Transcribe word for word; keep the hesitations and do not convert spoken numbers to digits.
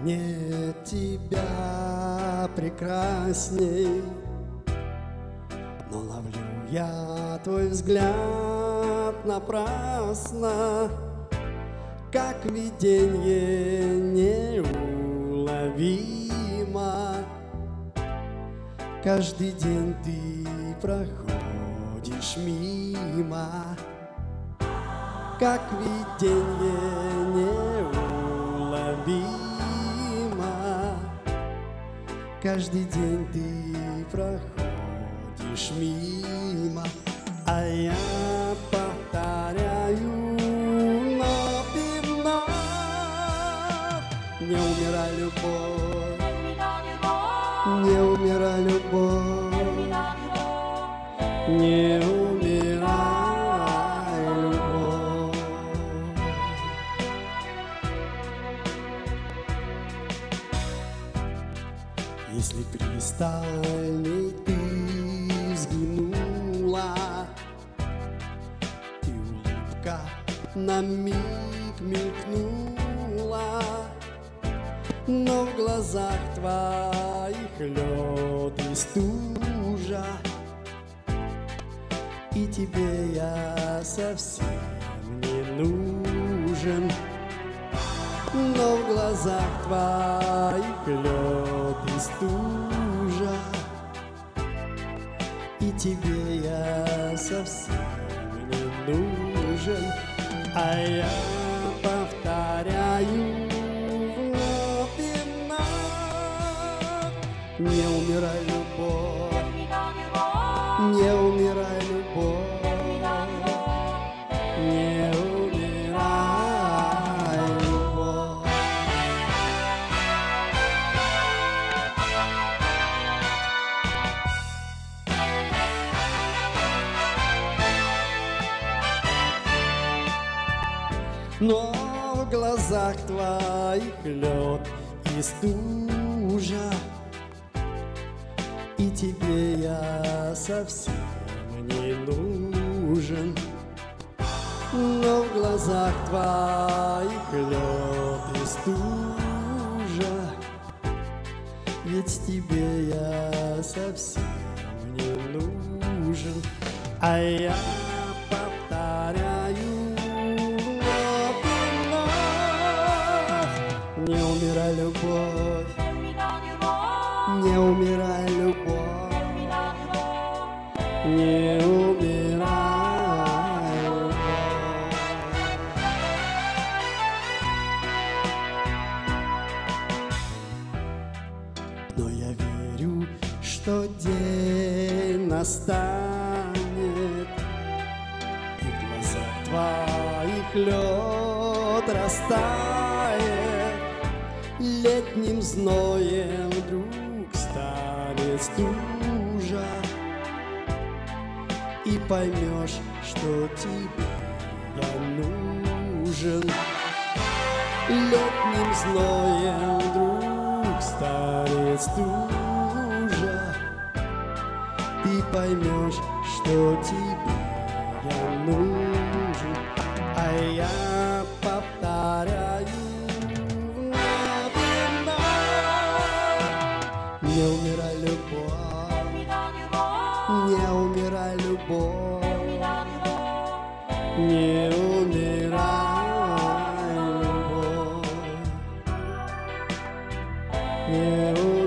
Нет тебя прекрасней, но ловлю я твой взгляд напрасно, как виденье неуловимо. Каждый день ты проходишь мимо, как виденье неуловимо. Каждый день ты проходишь мимо, а я повторяю вновь и вновь: не умирай, любовь, не умирай, любовь, не умирай, любовь. Если пристальней ты взглянула, и улыбка на миг мелькнула, но в глазах твоих лед и стужа, и тебе я совсем не нужен. Но в глазах твоих лед и стужа, и тебе я совсем не нужен. А я повторяю вновь и вновь: не умирай, любовь, не умирай, любовь, не умирай, любовь. Но в глазах твоих лед и стужа, и тебе я совсем не нужен. Но в глазах твоих лед и стужа, ведь тебе я совсем не нужен. А я повторяю вновь и вновь: не умирай, любовь, не умирай, любовь, не умирай, любовь. Но я верю, что день настанет, и в глазах твоих лед растает, летним зноем вдруг станет стужа, и поймешь, что тебе я нужен. Летним зноем вдруг станет стужа, и поймешь, что тебе я нужен. А я повторяю вновь и вновь: не умирай, любовь, не умирай, любовь, не умирай, любовь, не умирай.